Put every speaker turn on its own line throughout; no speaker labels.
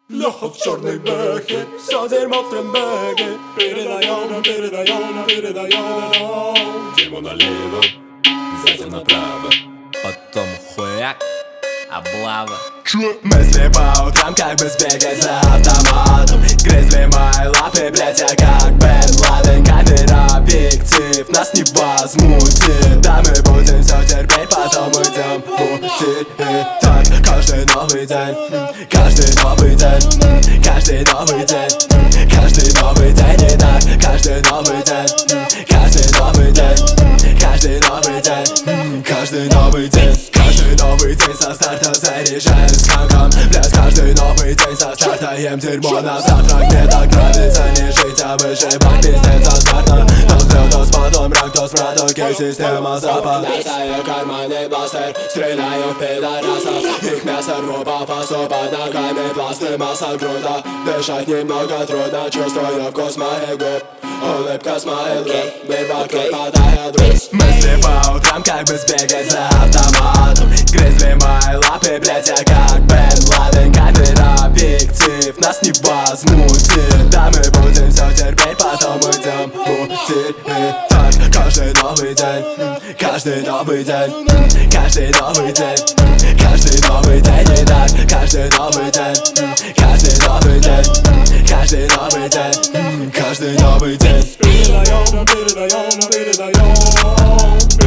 Леха в черной бэхе, все дерьмо в трембеге. Передаем, передаем, передаем. Дерьмо налево, затем направо,
потом хуяк, облава.
Мысли по утрам, как бы сбегать за автоматом. Грызли мои лапы, блять, я как Бен Ладен. Камера, объектив, нас не возмутит. Да, мы будем все терпеть, потом уйдем пути. И так, каждый новый день, каждый новый день, каждый новый день, каждый новый день. И так, каждый новый день, каждый новый день, каждый новый день, каждый новый день. Каждый новый день со старта заряжаюсь сканком. Блядь, каждый новый день со старта ем дерьмо на завтрак. Мне так нравится не жить, а выживать, пиздец азартно. То взлет, то спадом, рак, то смрад, окей, система запад. Достаю карманный бластер, стреляю в пидорасов. Их мясо рву по фасу, под ногами пласты, масса груда. Дышать немного трудно, чувствую вкус моих губ. Улыбка с моих губ, мир вокруг падает вниз. Мысли по утрам, как бы сбегать за автоматом. Грызли мои лапы, блять, я как Бен Ладен. Камера, объектив, нас не возмутит. Да, мы будем все терпеть, потом уйдем пути. И так, каждый новый день, каждый новый день, каждый новый день, каждый новый день. И так, каждый новый день, каждый новый день, каждый новый день, каждый новый день.
Передаем, передаем, передаем.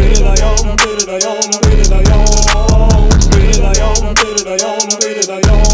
Передаем, передаем, передаем. Передаем, передаем, передаем.